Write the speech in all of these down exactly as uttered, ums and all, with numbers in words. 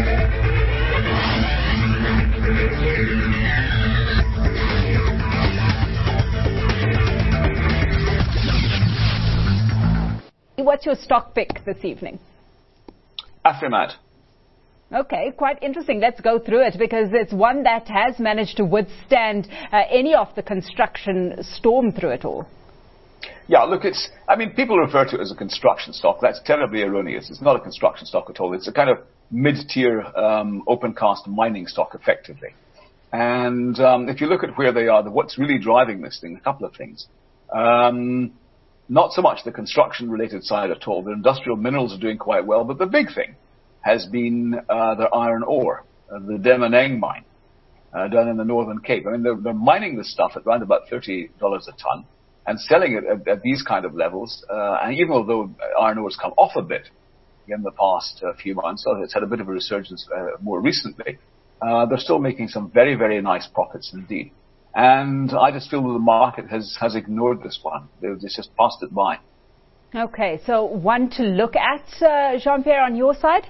What's your stock pick this evening? Afrimat. Okay, quite interesting. Let's go through it because it's one that has managed to withstand uh, any of the construction storm through it all. Yeah, look, it's, I mean, people refer to it as a construction stock. That's terribly erroneous. It's not a construction stock at all. It's a kind of mid-tier um, open-cast mining stock, effectively. And um, if you look at where they are, what's really driving this thing, a couple of things. Um, not so much the construction-related side at all. The industrial minerals are doing quite well, but the big thing has been uh, their iron ore, uh, the Demoneng mine uh, down in the Northern Cape. I mean, they're, they're mining this stuff at around about thirty dollars a ton and selling it at, at these kind of levels. Uh, and even although iron ore has come off a bit in the past uh, few months, so it's had a bit of a resurgence uh, more recently, uh, they're still making some very, very nice profits indeed. And I just feel that the market has, has ignored this one. They've just passed it by. Okay, so one to look at, uh, Jean-Pierre, on your side?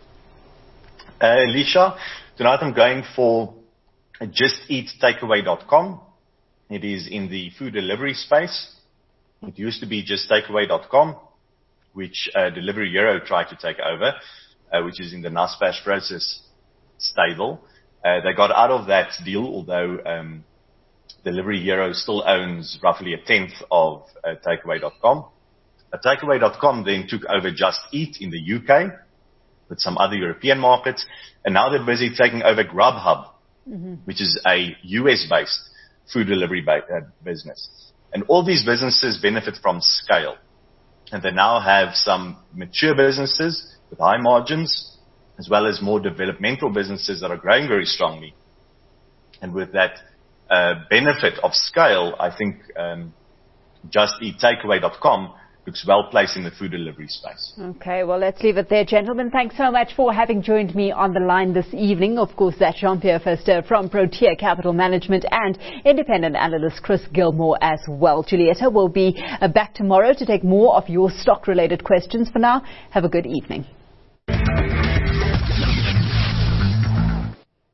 Uh, Alicia, tonight I'm going for just eat takeaway dot com. It is in the food delivery space. It used to be just takeaway dot com, which uh, Delivery Hero tried to take over, uh, which is in the Naspers Process stable. Uh, they got out of that deal, although um, Delivery Hero still owns roughly a tenth of uh, takeaway dot com. Uh, takeaway dot com then took over Just Eat in the U K with some other European markets, and now they're busy taking over Grubhub, mm-hmm. which is a U S-based food delivery ba- uh, business. And all these businesses benefit from scale. And they now have some mature businesses with high margins, as well as more developmental businesses that are growing very strongly. And with that uh, benefit of scale, I think um, Just Eat Takeaway dot com looks well placed in the food delivery space. Okay, well, let's leave it there, gentlemen. Thanks so much for having joined me on the line this evening. Of course, that's Jean-Pierre Verster from Protea Capital Management and independent analyst Chris Gilmore as well. Julietta will be uh, back tomorrow to take more of your stock-related questions. For now, have a good evening.